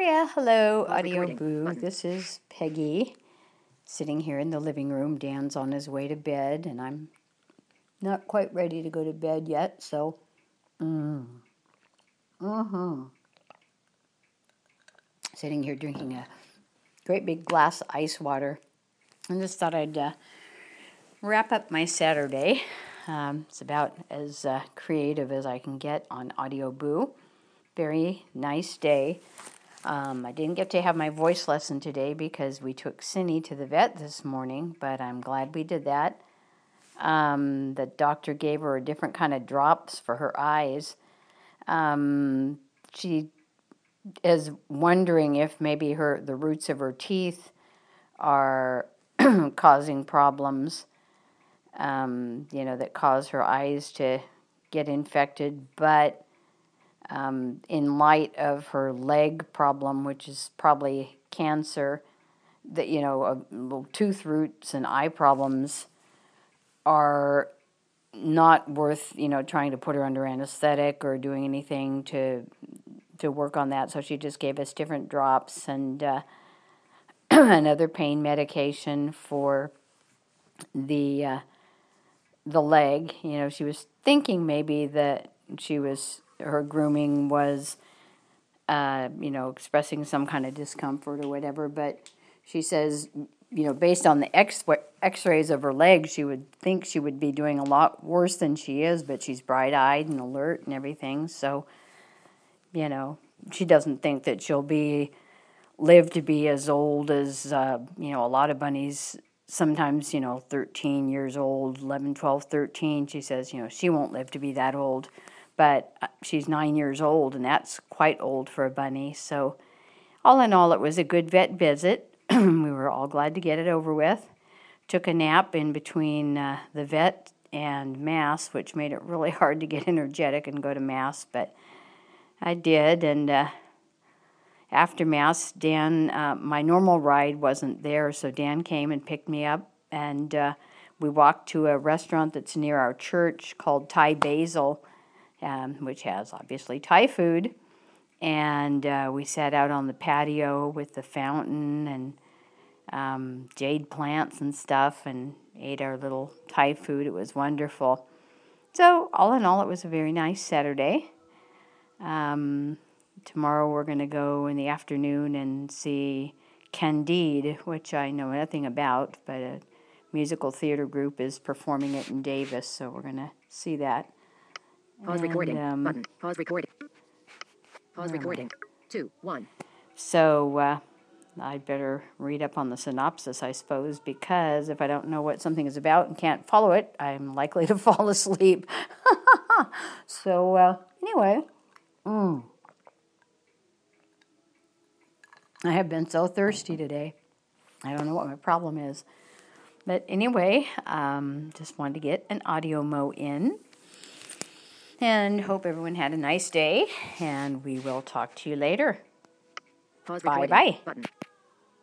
Yeah, hello, Audio Recording Boo. button. This is Peggy sitting here in the living room. Dan's on his way to bed, and I'm not quite ready to go to bed yet, so. Sitting here drinking a great big glass of ice water. And just thought I'd wrap up my Saturday. It's about as creative as I can get on Audio Boo. Very nice day. I didn't get to have my voice lesson today because we took Cindy to the vet this morning, but I'm glad we did that. The doctor gave her a different kind of drops for her eyes. She is wondering if maybe the roots of her teeth are causing problems, that cause her eyes to get infected, but in light of her leg problem, which is probably cancer, that tooth roots and eye problems are not worth trying to put her under anesthetic or doing anything to work on that. So she just gave us different drops and another pain medication for the leg. She was thinking maybe that her grooming was, expressing some kind of discomfort or whatever. But she says, based on the x-rays of her leg, she would think she would be doing a lot worse than she is, but she's bright-eyed and alert and everything. So, she doesn't think that she'll live to be as old as, a lot of bunnies, sometimes, 13 years old, 11, 12, 13. She says, she won't live to be that old. But she's 9 years old, and that's quite old for a bunny. So all in all, it was a good vet visit. We were all glad to get it over with. Took a nap in between the vet and Mass, which made it really hard to get energetic and go to Mass, but I did. And after Mass, Dan, my normal ride wasn't there, so Dan came and picked me up, and we walked to a restaurant that's near our church called Thai Basil, which has obviously Thai food. And we sat out on the patio with the fountain and jade plants and stuff and ate our little Thai food. It was wonderful. So all in all, it was a very nice Saturday. Tomorrow we're going to go in the afternoon and see Candide, which I know nothing about, but a musical theater group is performing it in Davis, so we're going to see that. Pause recording button. Pause recording. Pause recording. 2, 1. So I'd better read up on the synopsis, I suppose, because if I don't know what something is about and can't follow it, I'm likely to fall asleep. So anyway, I have been so thirsty today. I don't know what my problem is. But anyway, just wanted to get an audio mo in. And hope everyone had a nice day, and we will talk to you later. Pause Bye-bye. recording button.